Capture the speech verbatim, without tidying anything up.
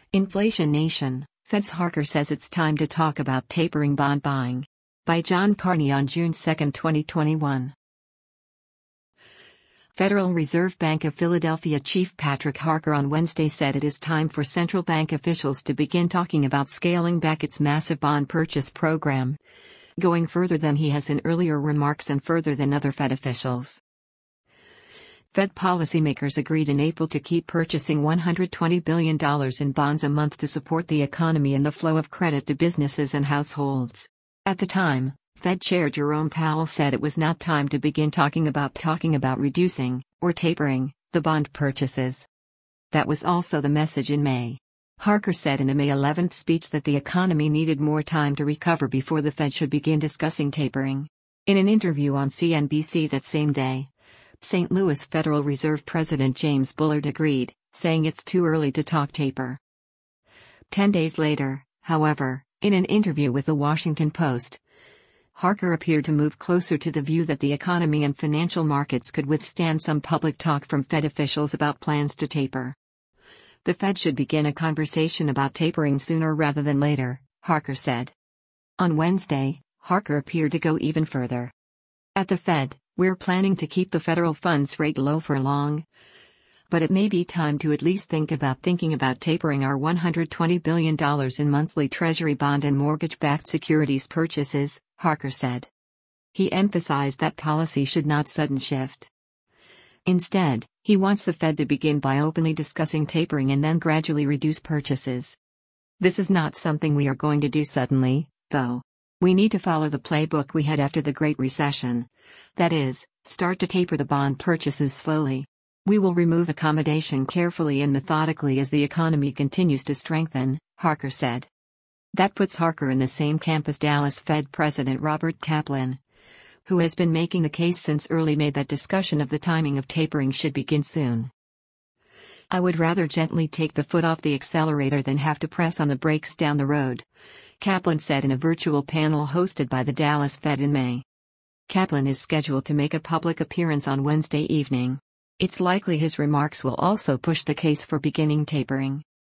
Inflation Nation, Fed's Harker says it's time to talk about tapering bond buying. By John Carney on June second, twenty twenty-one. Federal Reserve Bank of Philadelphia Chief Patrick Harker on Wednesday said it is time for central bank officials to begin talking about scaling back its massive bond purchase program, going further than he has in earlier remarks and further than other Fed officials. Fed policymakers agreed in April to keep purchasing one hundred twenty billion dollars in bonds a month to support the economy and the flow of credit to businesses and households. At the time, Fed Chair Jerome Powell said it was not time to begin talking about talking about reducing, or tapering, the bond purchases. That was also the message in May. Harker said in a May eleventh speech that the economy needed more time to recover before the Fed should begin discussing tapering. In an interview on C N B C that same day, Saint Louis Federal Reserve President James Bullard agreed, saying it's too early to talk taper. Ten days later, however, in an interview with The Washington Post, Harker appeared to move closer to the view that the economy and financial markets could withstand some public talk from Fed officials about plans to taper. The Fed should begin a conversation about tapering sooner rather than later, Harker said. On Wednesday, Harker appeared to go even further. At the Fed, we're planning to keep the federal funds rate low for long, but it may be time to at least think about thinking about tapering our one hundred twenty billion dollars in monthly Treasury bond and mortgage-backed securities purchases, Harker said. He emphasized that policy should not sudden shift. Instead, he wants the Fed to begin by openly discussing tapering and then gradually reduce purchases. This is not something we are going to do suddenly, though. We need to follow the playbook we had after the Great Recession. That is, start to taper the bond purchases slowly. We will remove accommodation carefully and methodically as the economy continues to strengthen, Harker said. That puts Harker in the same camp as Dallas Fed President Robert Kaplan, who has been making the case since early May that discussion of the timing of tapering should begin soon. I would rather gently take the foot off the accelerator than have to press on the brakes down the road, Kaplan said in a virtual panel hosted by the Dallas Fed in May. Kaplan is scheduled to make a public appearance on Wednesday evening. It's likely his remarks will also push the case for beginning tapering.